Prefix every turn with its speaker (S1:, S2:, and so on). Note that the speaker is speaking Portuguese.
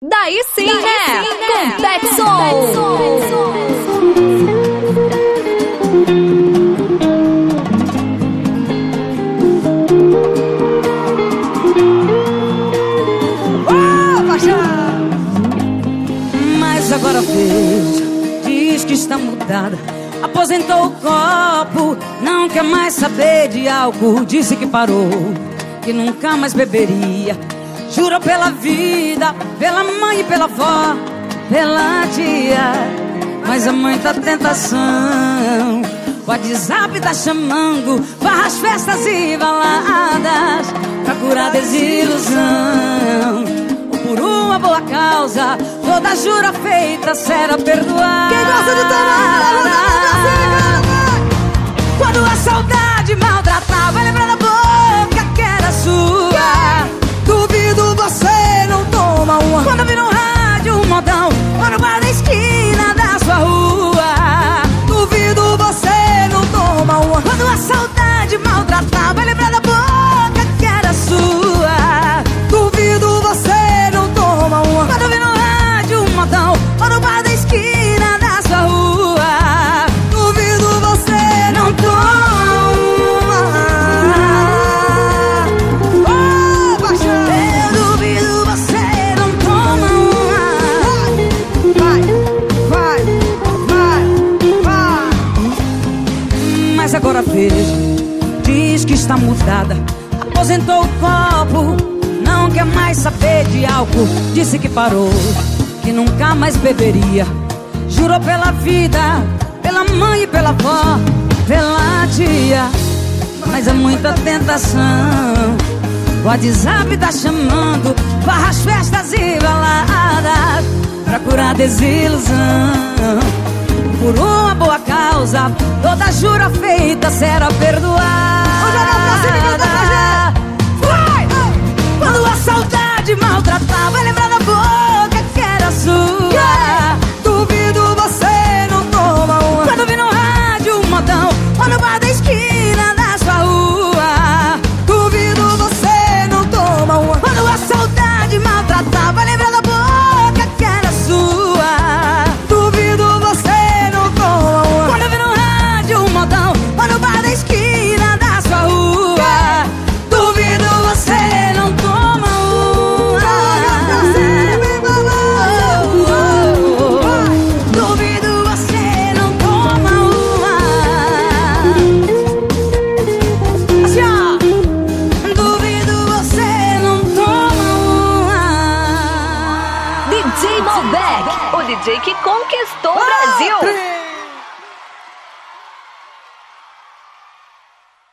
S1: Daí sim, com Petson.
S2: Mas agora veja, diz que está mudada, aposentou o copo, não quer mais saber de álcool. Disse que parou, que nunca mais beberia. Jurou pela vida, pela mãe e pela avó, pela tia, mas há muita tentação. O WhatsApp tá chamando, farras, festas e baladas, pra curar desilusão. Por uma boa causa, toda jura feita será perdoada.
S3: Quem gosta de tomar,
S2: quando a saudade maltratar, vai lembrar da boca que era sua.
S3: Duvido você não toma uma.
S2: Quando vir no rádio um modão, ou no bar da esquina da sua rua.
S3: Duvido você não toma uma.
S2: Quando a saudade maltratar, vai lembrar da boca que era sua.
S3: Duvido você não toma uma.
S2: Quando vir no rádio um modão, ou no bar da esquina da sua rua.
S3: Duvido você não toma uma. Oh, paixão.
S2: Eu duvido você não toma uma.
S3: Vai.
S2: Mas agora veja, diz que está mudada, aposentou o copo, não quer mais saber de álcool. Disse que parou, que nunca mais beberia. Jurou pela vida, pela mãe e pela avó, pela tia, mas é muita tentação. O WhatsApp tá chamando, farras, festas e baladas, pra curar desilusão. Por uma boa causa, toda jura feita será perdoada. Vai! Quando a saudade maltratar, vai lembrar da boca que era sua.
S3: Duvido você não toma uma.
S2: Quando vir no rádio um modão, ou no bar da esquina da sua rua.
S3: Duvido você não toma uma.
S2: Quando a saudade maltratar, vai lembrar da boca que era sua.
S3: Duvido você não toma uma.
S2: Quando vir no rádio um modão, ou no bar da esquina da sua rua. Duvido você não toma uma. Duvido você não toma uma. Assim, ó. Duvido você não toma uma.
S1: DJ Malbec, o DJ que conquistou o Brasil.